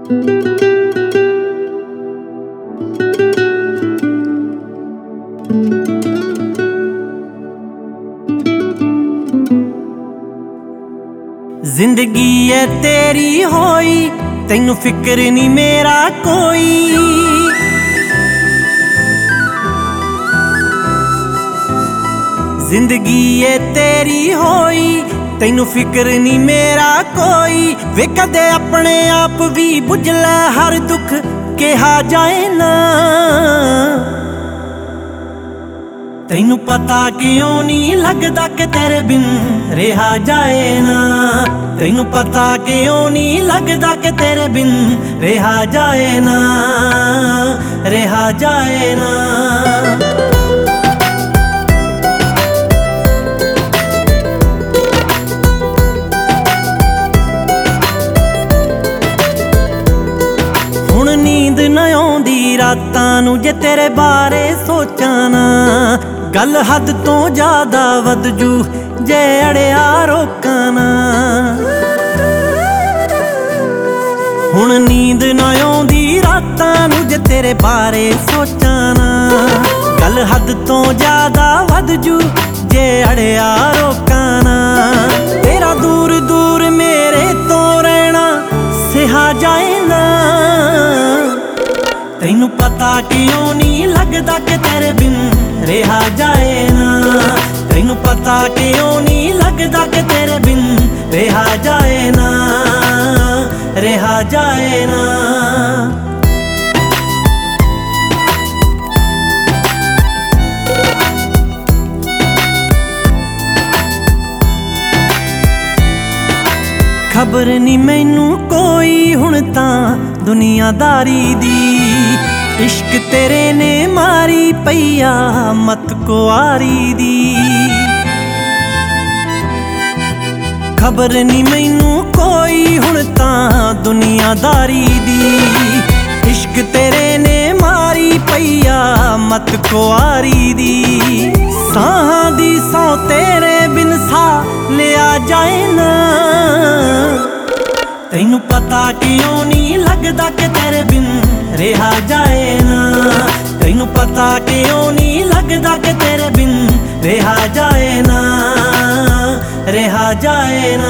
जिंदगी है तेरी होई तैनू फिक्र नहीं मेरा कोई। जिंदगी है तेरी होई तैनू फिक्र नहीं मेरा कोई। वे कदे अपने आप भी बुझ लै हर दुख कहा जाए ना। तैनू पता क्यों नहीं लगदा कि तेरे बिन रहा जाए ना। तैनू पता क्यों नहीं लगदा कि तेरे बिन रहा जाए ना, रहा जाए ना। हुण नींद न आउंदी रातां नूं जे तेरे बारे सोचां ना। गल हद तो ज्यादा वध जू जे अड़िया रोकां ना। हुण नींद ना आउंदी रातां नूं जे तेरे बारे सोचां ना। गल हद तो ज्यादा वध जू जे अड़िया रोकां ना। तेरा दूर दूर मेरे तो रहना सिहा जाए ना। तैनू पता क्यों नहीं लगदा कि तेरे बिन रहा जाए ना। तैनू पता क्यों नहीं लगदा कि तेरे बिन रहा जाए ना, रहा जाए ना। खबर नहीं मैनू कोई हुण तां दुनियादारी दी। इश्क तेरे ने मारी पईया मत कुआरी दी। खबर नहीं मैनू कोई हुण तां दुनियादारी दी। इश्क तेरे ने मारी पईया मत कुआरी दी। साहां दी सौ तेरे बिन सा लिया जाए ना। तैनू पता क्यों नहीं लगदा कि तेरे बिन रहा जाए ना। तैनू पता क्यों नहीं लगदा कि तेरे बिन रहा जाए ना, रहा जाए ना।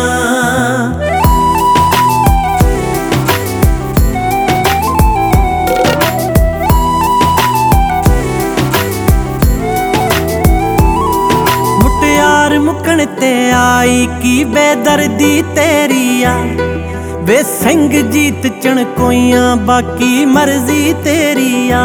मुटियार मुकण ते आई की बेदर्दी तेरी आ। वे सिंह जीत चणकोइयां बाकी मर्जी तेरी आ।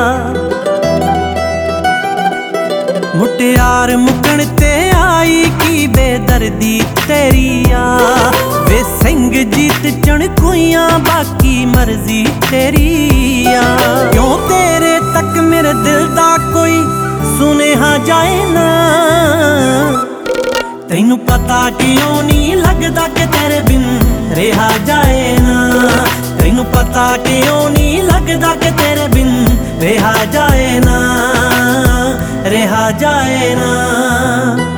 मुटियार मुकण ते आई की बेदर्दी तेरी आ। वे सिंह जीत चणकोइयां बाकी मर्जी तेरी आ। क्यों तेरे तक मेरे दिल दा कोई सुनेहा जाए ना। तैनू पता क्यों नहीं लगदा कि तेरे बिन रहा जाए ना। तैनू पता क्यों नहीं लगदा कि तेरे बिन रहा जाए ना, रहा जाए ना।